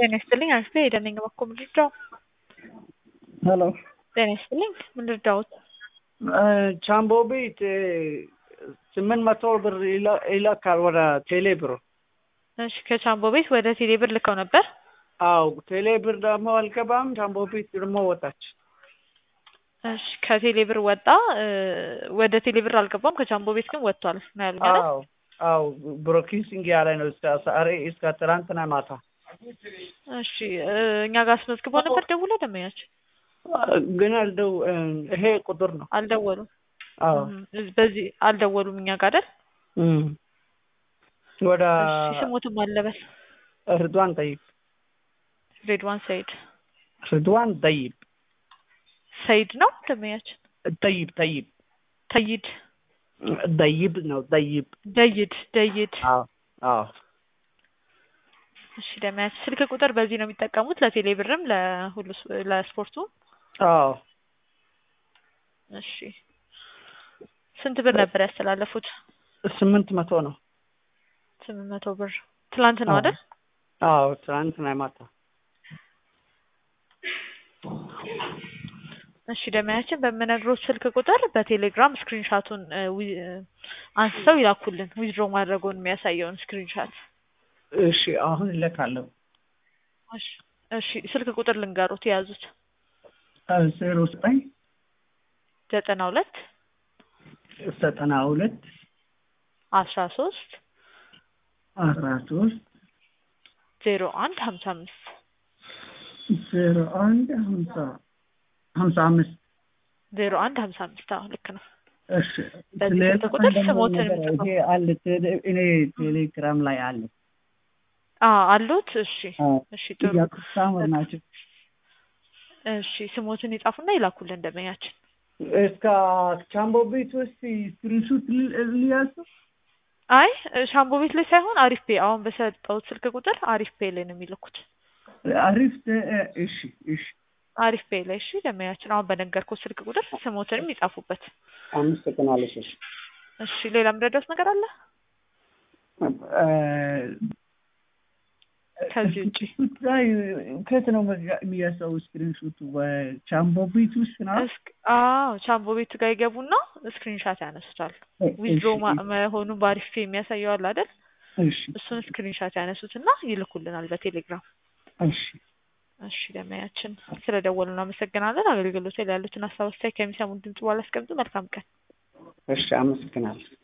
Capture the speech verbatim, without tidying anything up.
ጤና ይስጥልኝ አክስቴ ሄደን ነኝ እባክዎ ምን ልርዳዎ? ሄሎ ጤና ይስጥልኝ ምን ልርዳዎት? ቻምቦ ቤት ስምንት መቶ ብር ይላካል ወደ ቴሌ ብር። እሺ ከቻምቦ ቤት ወደ ቴሌ ብር ልከው ነበር? አዎ ቴሌ ብር ደግሞ አልገባም፣ ቻምቦ ቤት ደግሞ ወጣች። እሺ ከቴሌ ብር ወጣ ወደ ቴሌ ብር አልገባም፣ ከቻምቦ ቤት ግን ወጥቷል ነው ያሉኝ አይደል? አዎ አዎ ብሮኪንግ ያለ ነው እስከ ዛሬ እስከ ትናንትና ማታ። እሺ እኛ ጋር አስመዝግቦ ነበር ደውሎ ደመኛችን? ግን አልደው ይሄ ቁጥር ነው አልደወሉም። አዎ በዚህ አልደወሉም እኛ ጋር አይደል? እም ወደ እሺ ስሞቱም አለበል ርድዋን ጠይብ ሬድዋን ሰይድ ርድዋን ጠይብ ሰይድ ነው ደመኛችን? ጠይብ ጠይብ ጠይድ ጠይብ ነው ጠይብ ደይድ ደይድ አዎ አዎ እሺ ደመኛችን ስልክ ቁጥር በዚህ ነው የሚጠቀሙት ለቴሌ ብርም ለሁሉ ለስፖርቱ? አዎ እሺ ስንት ብር ነበር ያስተላለፉት? ስምንት መቶ ነው። ስምንት መቶ ብር ትላንት ነው አይደል? አዎ ትላንት ነው ማታ። እሺ ደመኛችን በምነግሮት ስልክ ቁጥር በቴሌግራም ስክሪንሻቱን አንስተው ይላኩልን ዊዝድሮ ማድረጉን የሚያሳየውን ስክሪንሻት። እሺ አሁን እልካለሁ። እሺ እሺ ስልክ ቁጥር ልንገሩት የያዙት ዜሮ ዘጠኝ ዘጠና ሁለት ዘጠና ሁለት አስራ ሶስት አስራ ሶስት ዜሮ አንድ ሀምሳ አምስት ዜሮ አንድ ሀምሳ ሀምሳ አምስት ዜሮ አንድ ሀምሳ አምስት አዎ ልክ ነው። እሺ ስልክ ቁጥር ስሞትን ይሄ አለ እኔ ቴሌግራም ላይ አለ። አዎ አሉት። እሺ እሺ ጥሩ ያቁሳመር ናቸው። እሺ ስሞትን ይጻፉና ይላኩልን ደመኛችን። እስከ ቻምቦ ቤት ውስጥ ስክሪንሾት ሊያሱ አይ ቻምቦ ቤት ላይ ሳይሆን አሪፍ ፔ አሁን በሰጠሁት ስልክ ቁጥር አሪፍ ፔ ላይ ነው የሚልኩት። አሪፍ እሺ እሺ አሪፍ ፔ ላይ እሺ ደመኛችን አሁን በነገርኩት ስልክ ቁጥር ስሞትንም ይጻፉበት። አምስት ቀን አለሽ። እሺ ሌላ ምረዳት ነገር አለ? ከዚህ ውጪ ከት ነው የሚያሳው ስክሪንሾቱ በቻምቦ ቤት ውስጥ ነው? አዎ ቻምቦ ቤት ጋር ይገቡና ስክሪንሻት ያነሱታል። ዊዝድሮ መሆኑን በአሪፍ ፔ የሚያሳየው አለ አይደል? እሺ እሱን ስክሪንሻት ያነሱትና ይልኩልናል በቴሌግራም። እሺ እሺ ደመኛችን ስለደወሉና አመሰግናለን። አገልግሎት ላይ ያሉትን ሀሳብ አስተያየት ከሚሰሙን ድምጽ በኋላ አስቀምጡ። መልካም ቀን። እሺ አመሰግናለሁ።